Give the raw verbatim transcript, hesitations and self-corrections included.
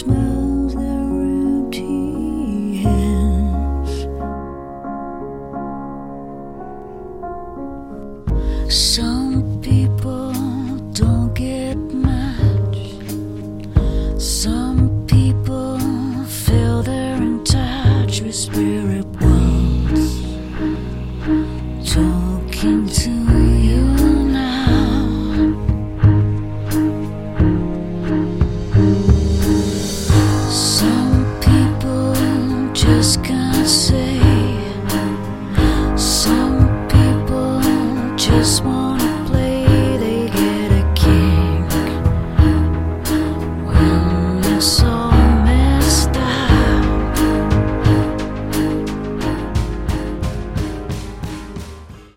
smells their empty hands. Some people don't get much. Some people feel they're in touch with spirit worlds. Talking to you now. Some people just can't say. Some people just want